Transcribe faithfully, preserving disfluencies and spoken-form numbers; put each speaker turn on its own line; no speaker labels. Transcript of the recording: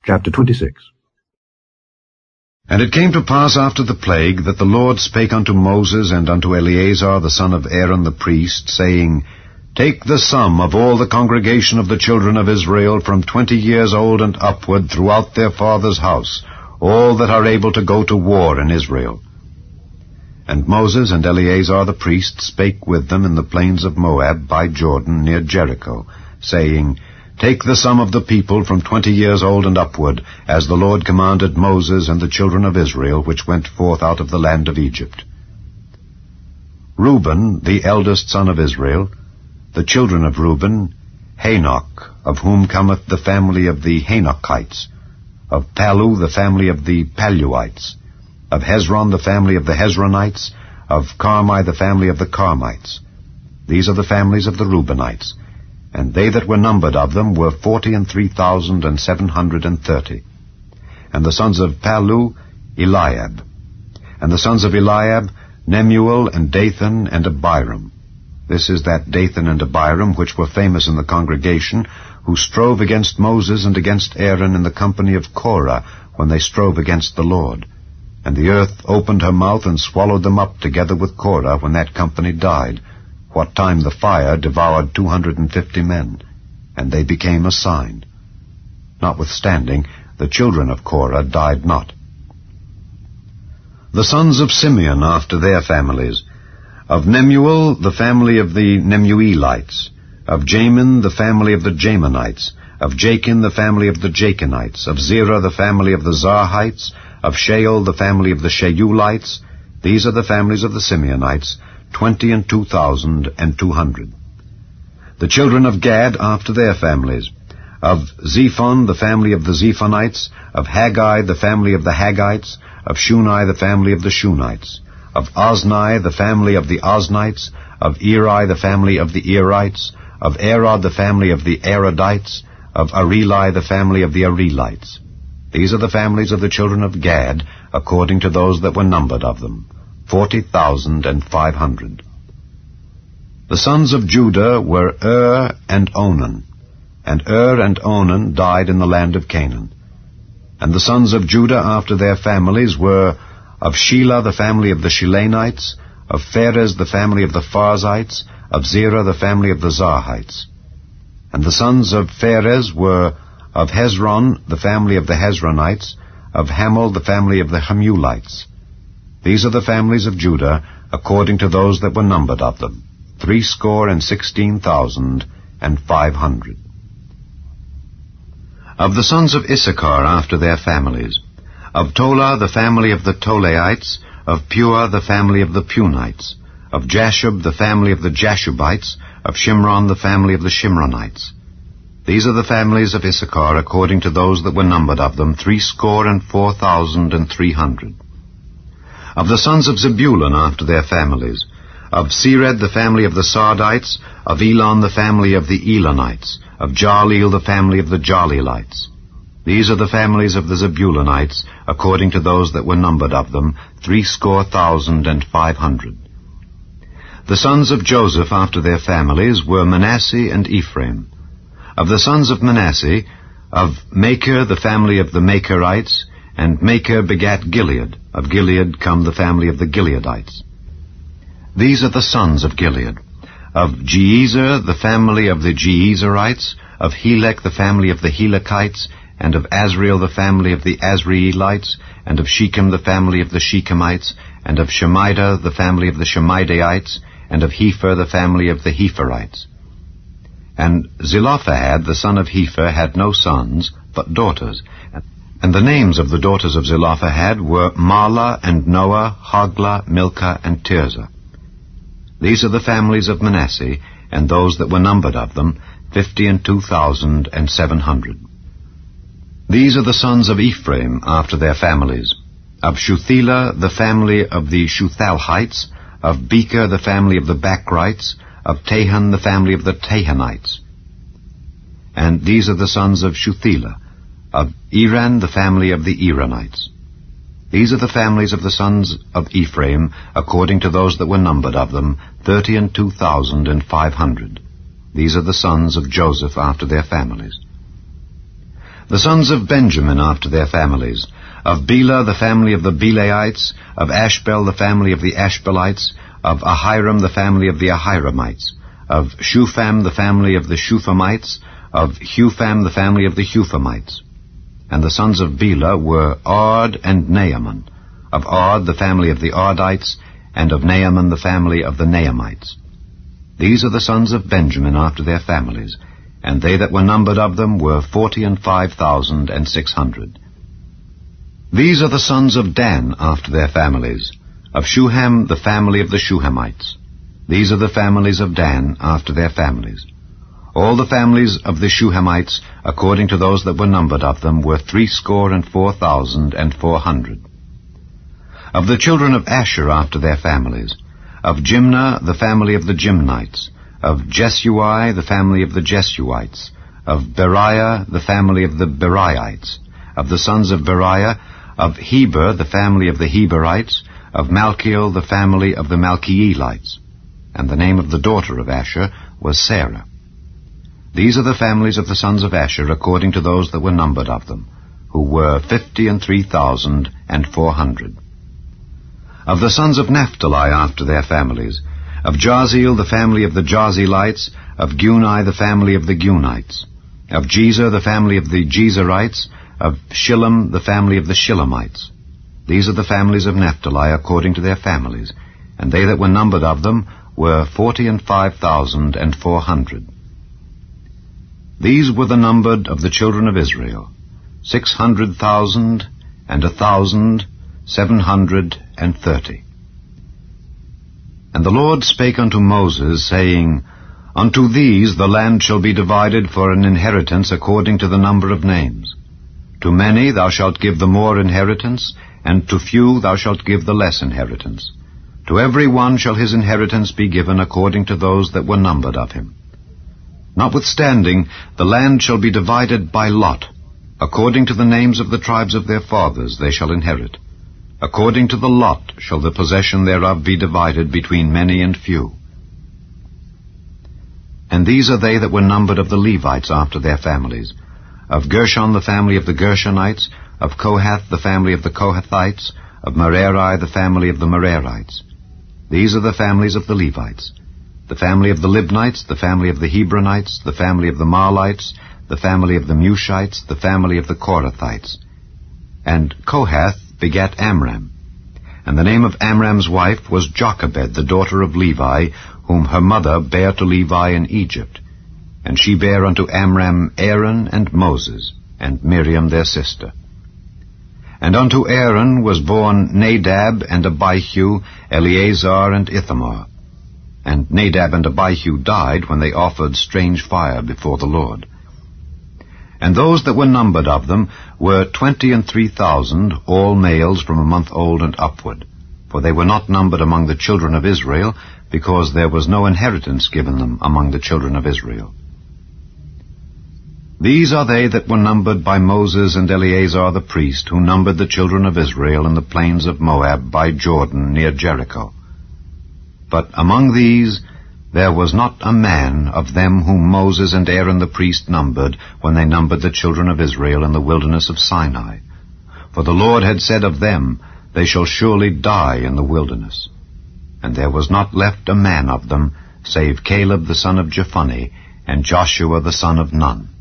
Chapter twenty-six.
And it came to pass after the plague that the Lord spake unto Moses and unto Eleazar the son of Aaron the priest, saying, Take the sum of all the congregation of the children of Israel from twenty years old and upward throughout their father's house, all that are able to go to war in Israel. And Moses and Eleazar the priest spake with them in the plains of Moab by Jordan near Jericho, saying, Take the sum of the people from twenty years old and upward, as the Lord commanded Moses and the children of Israel, which went forth out of the land of Egypt. Reuben, the eldest son of Israel, the children of Reuben, Hanoch, of whom cometh the family of the Hanochites, of Pallu the family of the Palluites, of Hezron the family of the Hezronites, of Carmi the family of the Carmites. These are the families of the Reubenites. And they that were numbered of them were forty and three thousand and seven hundred and thirty. And the sons of Pallu, Eliab. And the sons of Eliab, Nemuel, and Dathan, and Abiram. This is that Dathan and Abiram which were famous in the congregation, who strove against Moses and against Aaron in the company of Korah, when they strove against the Lord. And the earth opened her mouth and swallowed them up together with Korah, when that company died, what time the fire devoured two hundred and fifty men, and they became a sign. Notwithstanding, the children of Korah died not. The sons of Simeon after their families: of Nemuel, the family of the Nemuelites; of Jamin, the family of the Jaminites; of Jachin, the family of the Jachinites; of Zerah, the family of the Zarhites; of Shael, the family of the Sheulites. These are the families of the Simeonites, twenty and two thousand and two hundred. The children of Gad after their families: of Zephon, the family of the Zephonites; of Haggai, the family of the Haggites; of Shuni, the family of the Shunites; of Ozni, the family of the Oznites; of Eri, the family of the Erites; of Arod, the family of the Arodites; of Areli, the family of the Arelites. These are the families of the children of Gad, according to those that were numbered of them, forty thousand and five hundred. The sons of Judah were Ur and Onan, and Ur and Onan died in the land of Canaan. And the sons of Judah after their families were of Shelah, the family of the Shilanites; of Pharez, the family of the Pharzites; of Zerah, the family of the Zarhites. And the sons of Pharez were of Hezron, the family of the Hezronites; of Hamul, the family of the Hamulites. These are the families of Judah, according to those that were numbered of them, threescore and sixteen thousand and five hundred. Of the sons of Issachar after their families: of Tola, the family of the Tolaites; of Pua, the family of the Punites; of Jashub, the family of the Jashubites; of Shimron, the family of the Shimronites. These are the families of Issachar, according to those that were numbered of them, threescore and four thousand and three hundred. Of the sons of Zebulun after their families: of Sered, the family of the Sardites; of Elon, the family of the Elonites; of Jaleel, the family of the Jaleelites. These are the families of the Zebulunites, according to those that were numbered of them, threescore thousand and five hundred. The sons of Joseph after their families were Manasseh and Ephraim. Of the sons of Manasseh: of Machir, the family of the Machirites; and Machir begat Gilead. Of Gilead come the family of the Gileadites. These are the sons of Gilead: of Jeezer, the family of the Jeezerites; of Helek, the family of the Helekites; and of Azriel, the family of the Azrielites; and of Shechem, the family of the Shechemites; and of Shemida, the family of the Shemidaites; and of Hepher, the family of the Hepherites. And Zelophehad, the son of Hepher, had no sons, but daughters. And the names of the daughters of Zelophehad were Mahlah, and Noah, Hoglah, Milcah, and Tirzah. These are the families of Manasseh, and those that were numbered of them, fifty and two thousand and seven hundred. These are the sons of Ephraim after their families: of Shuthelah, the family of the Shuthalhites; of Becher, the family of the Bachrites; of Tahan, the family of the Tahanites. And these are the sons of Shuthelah: of Eran, the family of the Eranites. These are the families of the sons of Ephraim, according to those that were numbered of them, thirty and two thousand and five hundred. These are the sons of Joseph after their families. The sons of Benjamin after their families. Of Bela, the family of the Belaites. Of Ashbel, the family of the Ashbelites. Of Ahiram, the family of the Ahiramites. Of Shupham, the family of the Shuphamites. Of Hupham, the family of the Huphamites. And the sons of Bela were Ard and Naaman. Of Ard, the family of the Ardites, and of Naaman, the family of the Naamites. These are the sons of Benjamin after their families, and they that were numbered of them were forty and five thousand and six hundred. These are the sons of Dan after their families. Of Shuham, the family of the Shuhamites. These are the families of Dan after their families. All the families of the Shuhamites, according to those that were numbered of them, were threescore and four thousand and four hundred. Of the children of Asher after their families. Of Jimnah, the family of the Jimnites. Of Jesui, the family of the Jesuites. Of Beriah, the family of the Beraites. Of the sons of Beriah. Of Heber, the family of the Heberites. Of Malchiel, the family of the Malchielites. And the name of the daughter of Asher was Sarah. These are the families of the sons of Asher according to those that were numbered of them, who were fifty and three thousand and four hundred. Of the sons of Naphtali after their families. Of Jaziel, the family of the Jazelites. Of Guni, the family of the Gunites. Of Jezer, the family of the Jezerites. Of Shillem, the family of the Shillemites. These are the families of Naphtali according to their families, and they that were numbered of them were forty and five thousand and four hundred. These were the numbered of the children of Israel, six hundred thousand and a thousand seven hundred and thirty. And the Lord spake unto Moses, saying, Unto these the land shall be divided for an inheritance according to the number of names. To many thou shalt give the more inheritance, and to few thou shalt give the less inheritance. To every one shall his inheritance be given according to those that were numbered of him. Notwithstanding, the land shall be divided by lot. According to the names of the tribes of their fathers they shall inherit. According to the lot shall the possession thereof be divided between many and few. And these are they that were numbered of the Levites after their families. Of Gershon, the family of the Gershonites. Of Kohath, the family of the Kohathites. Of Merari, the family of the Merarites. These are the families of the Levites. The family of the Libnites, the family of the Hebronites, the family of the Mahlites, the family of the Mushites, the family of the Korathites. And Kohath begat Amram. And the name of Amram's wife was Jochebed, the daughter of Levi, whom her mother bare to Levi in Egypt. And she bare unto Amram Aaron and Moses, and Miriam their sister. And unto Aaron was born Nadab and Abihu, Eleazar and Ithamar. And Nadab and Abihu died when they offered strange fire before the Lord. And those that were numbered of them were twenty and three thousand, all males from a month old and upward. For they were not numbered among the children of Israel, because there was no inheritance given them among the children of Israel. These are they that were numbered by Moses and Eleazar the priest, who numbered the children of Israel in the plains of Moab by Jordan near Jericho. But among these there was not a man of them whom Moses and Aaron the priest numbered when they numbered the children of Israel in the wilderness of Sinai. For the Lord had said of them, They shall surely die in the wilderness. And there was not left a man of them, save Caleb the son of Jephunneh, and Joshua the son of Nun.